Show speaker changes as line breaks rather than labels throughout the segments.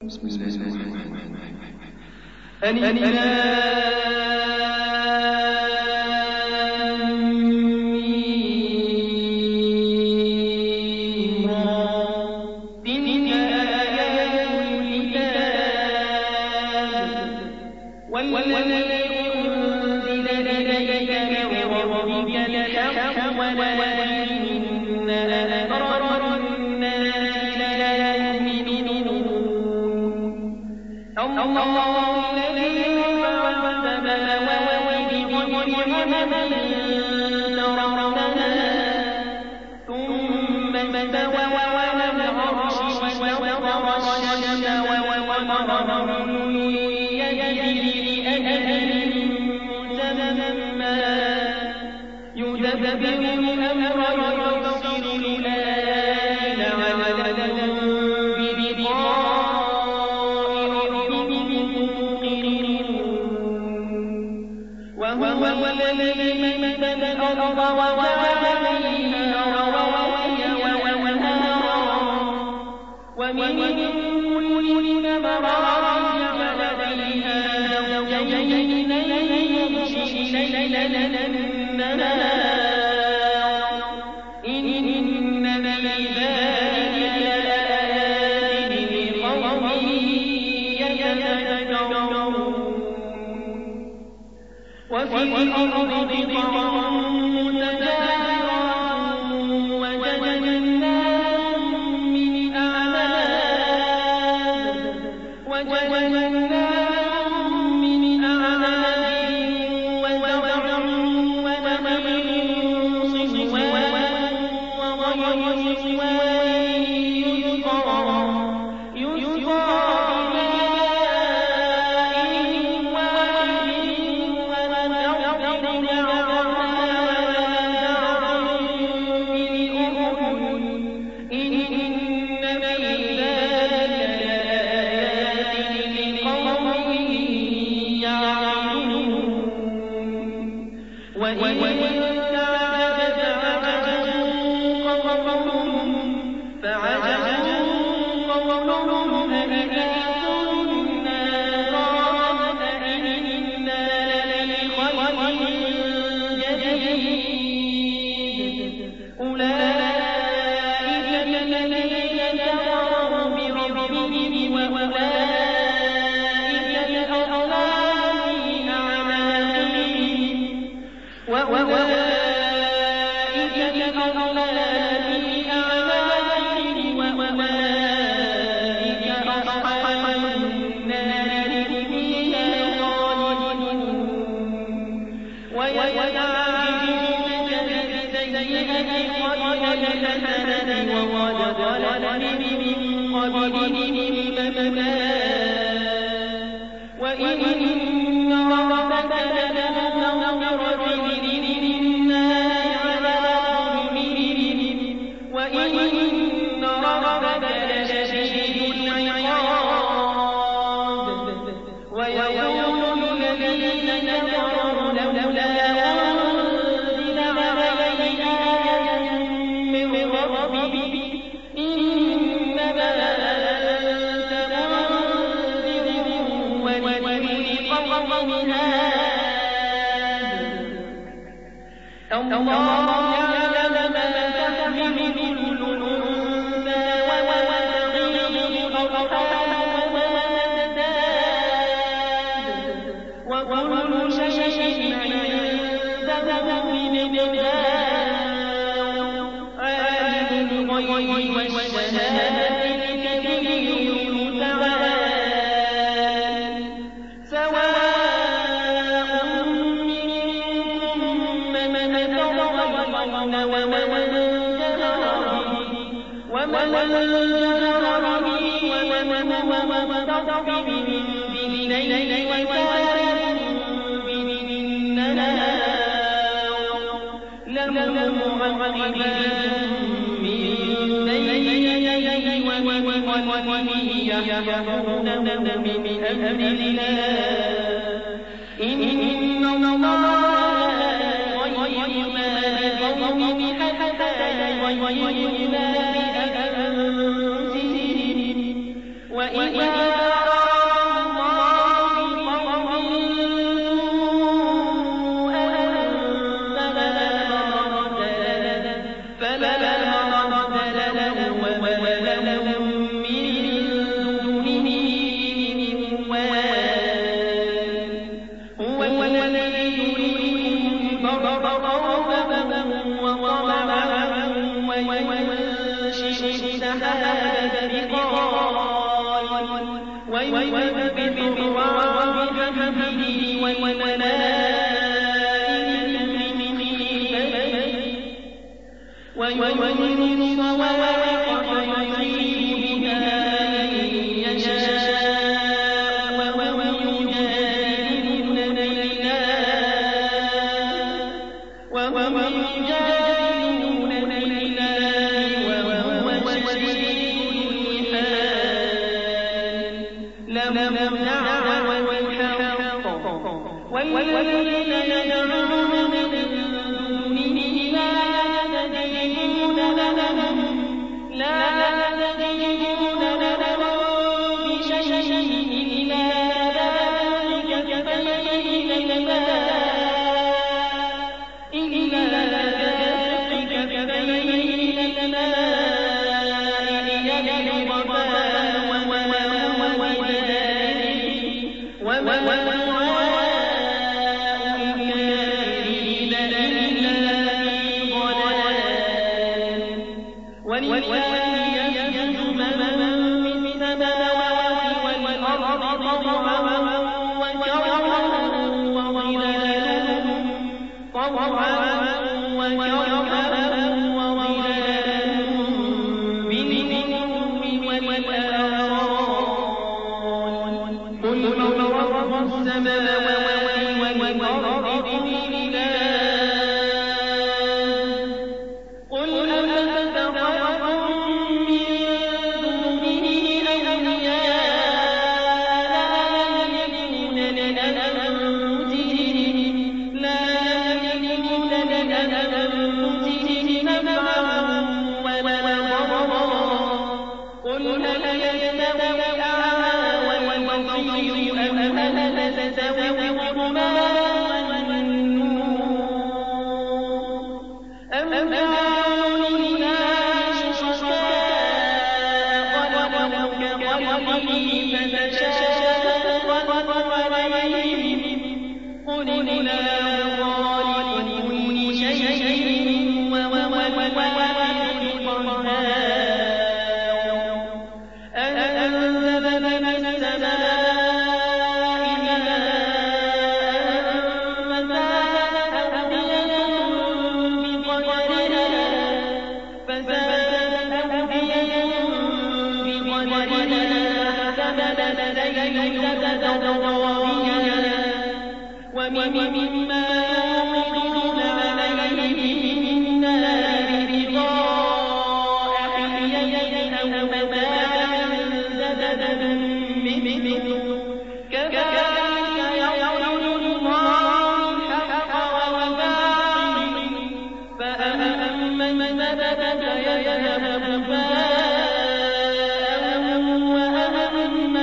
بسم الله الرحمن الرحيم.
وإذا
ويثبت الله بحمده والملائكة من خيفته وينزل الصواعق فيصيب بها من يشاء وهم يجادلون بالله وهو شديد المحال له دعوى الحق والذين يدعون من دونه لا يستجيبون لهم بشيء إلا ذلك كفيه ومما يوقدون عليه من نار ابتغاء حلية أو متاع زبد مثله كذلك يضرب الله الحق والباطل فأما من زبد فيذهب هباء وأما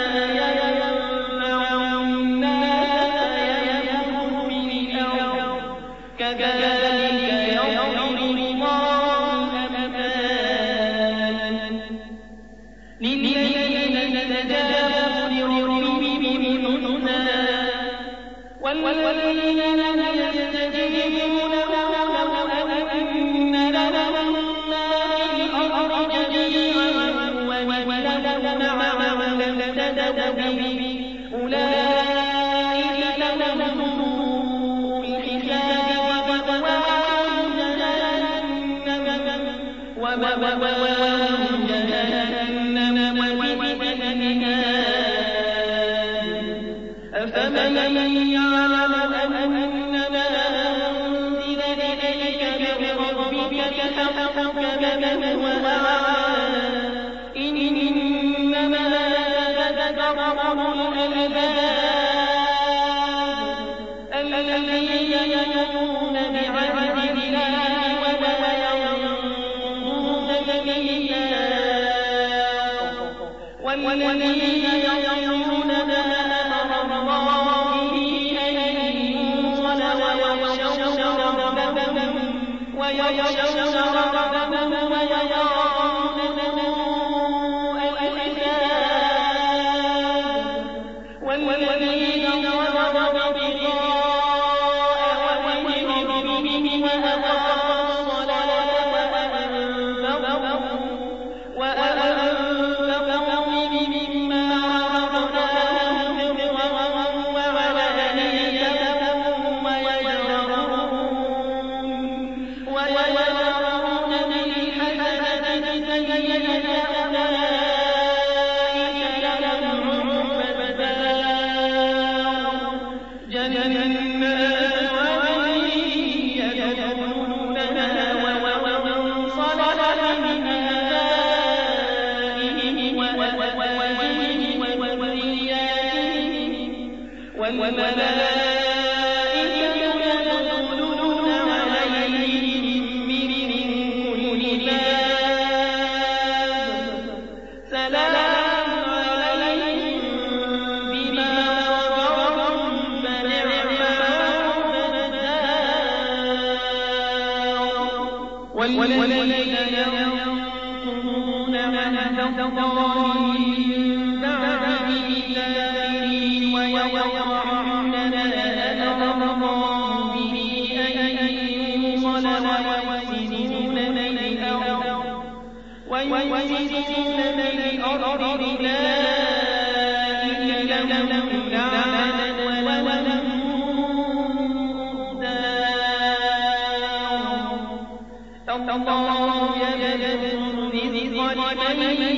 ينفع الناس يمكث في الأرض كذلك يضرب الله الأمثال للذين استجابوا لربهم الحسنى والذين لم يستجيبوا له أن لهم ما في الأرض جميعا ومثله معه لافتدوا به أولئك لهم الحساب ومأواهم جهنم وبئس المهاد أفمن يعلم أنما أنزل إليك من ربك الحق كمن هو أعمى إنما يتذكر أولو الألباب الذين يؤمنون بعهد الله ولا ينقضون الميثاق والذين يصلون ما أمر الله به أن يوصل ويخشون ربهم ويخافون سوء الحساب يدخلون عليهم من كل باب سلام عليهم بما صبرتم فنعم عقبى الدار والذين ينقضون عهد الله من بعد ميثاقه ويقطعون ما أمر الله به أن يوصل ويفسدون في الأرض أولئك لهم لعنة ولهم دار الله يبسط الرزق لمن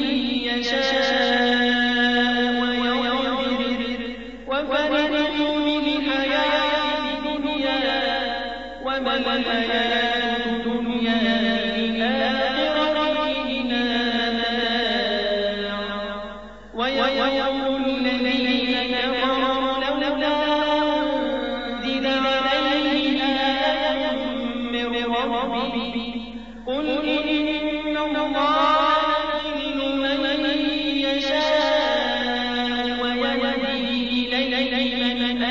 يشاء ويقدر وفرحوا بالحياة الدنيا وما الحياة الدنيا في الآخرة إلا متاع ويقول الذين كفروا لولا أنزل عليه آية من ربه قل إن الله يضل من يشاء ويهدي إليه من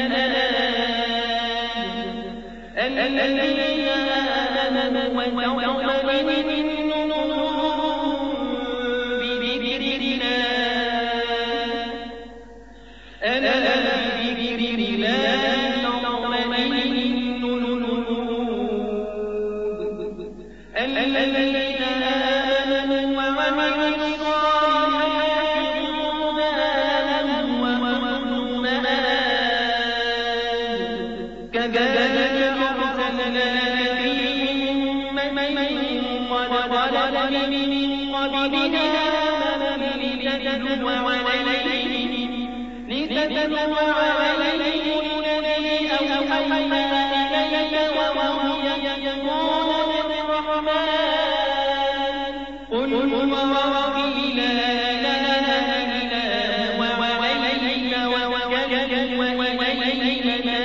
أناب الذين آمنوا وتطمئن قلوبهم بذكر الله ألا بذكر الله تطمئن القلوب الذين آمنوا وعملوا الصالحات طوبى لهم وحسن مآب كذلك أرسلناك فيهم من قد خلت من قبلها أمم لتتلو عليهم الذي أوحينا إليك وهم يكفرون بالرحمن قل هو ربي لا إله إلا هو وعليه توكلت وإليه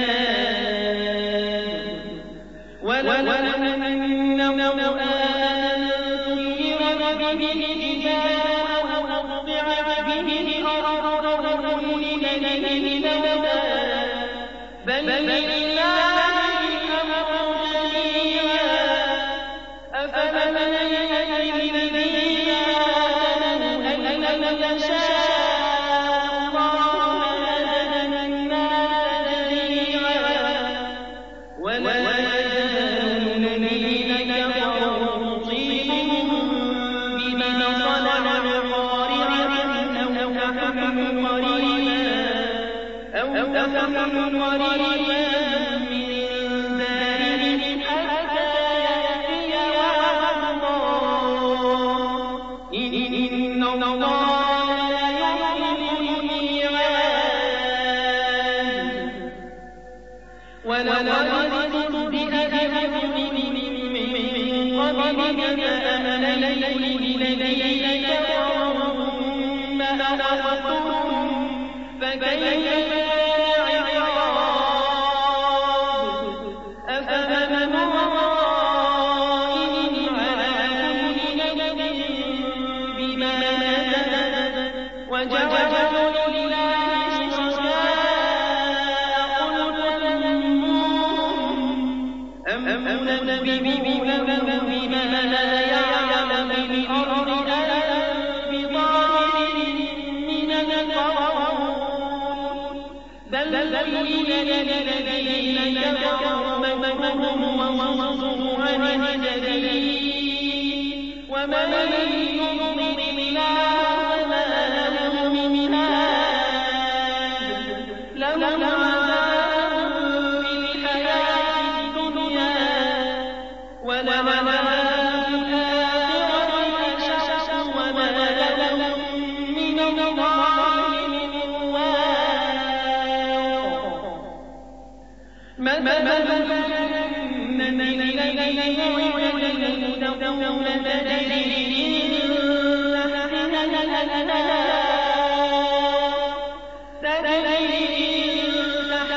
مآب ولو أنهم آمنوا سيرت به الجبال أو قطعت به الأرض أو كلم به الموتى بل لله الأمر جميعا أفمن يهدي الذين آمنوا أن لو يشاء الله لهدى الناس جميعا ولا يزال الذين كفروا تصيبهم بما صنعوا قارعة أو تحكم قريبا من دارهم حتى يأتي وعد الله إن الله لا يخلف الميعاد ولقد استهزئ برسل من قبلك فأمليت للذين كفروا ثم أخذتهم فكيف كان عقاب أفمن ورائهم على كل نبأ بما نزل وجعلوا لله شركاء قل سموهم أم ننبئونهم بما لا يعلم في الأرض أم بظاهر من القول بل زين للذين كفروا مكرهم وصدوا عن السبيل ومن يضلل الله فما له من هاد لهم عذاب في الحياة الدنيا ولعذاب الآخرة أشق وما لهم من الله من واق مثل الذين وعد المتقون تجري من تحتها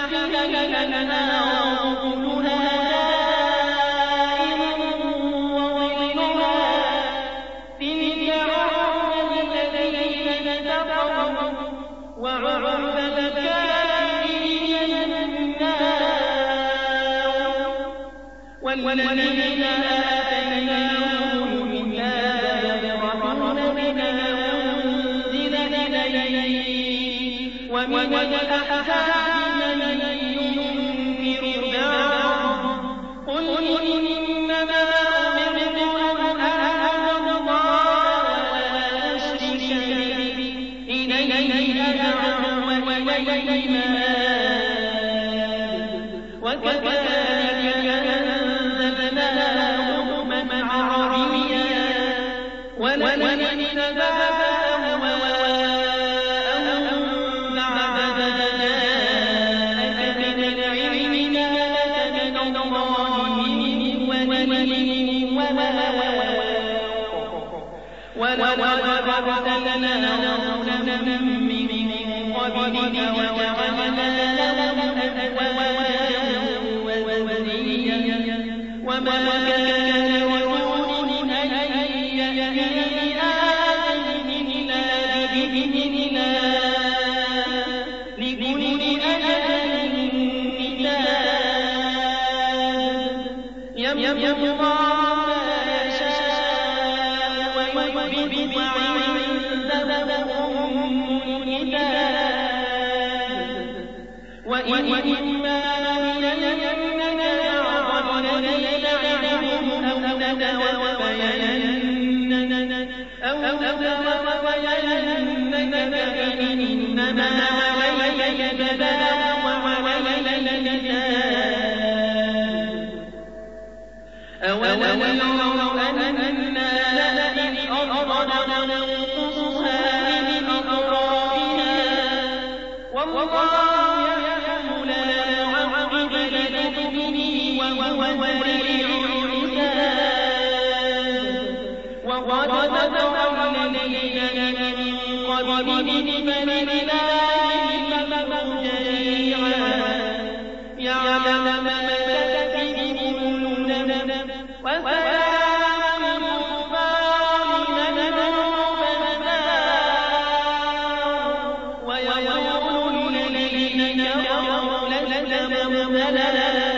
والذين آتيناهم الكتاب يفرحون بما أنزل إليك ومن الأحزاب من ينكر بعضه قل إنما أمرت أن أعبد الله ولا أشرك به إليه أدعو وإليه مآب وكذلك أنزلناه حكما عربيا ولئن اتبعت أهواءهم بعد ما جاءك من العلم لك من الله من ولي ولقد أرسلنا رسلا من قبلك وجعلنا لهم أزواجا وذرية وما كان لرسول أن يأتي بآية إلا بإذن الله لكل أجل كتاب يمحو الله ما يشاء ويثبت وعنده أم الكتاب وإما نرينك بعض الذي نعدهم أو نتوفينك فإنما عليك البلاغ وعلينا الحساب أولم يروا أنا لئن أردنا ننقصها من أطرافها والله يعلم لا معقب لحكمه وهو سريع الحساب وقد مكر الذين من قبلهم فلله المكر جميعا يعلم ما تكسب كل نفس وسلام الظالمين ويقول الذين كفروا لست مرسلا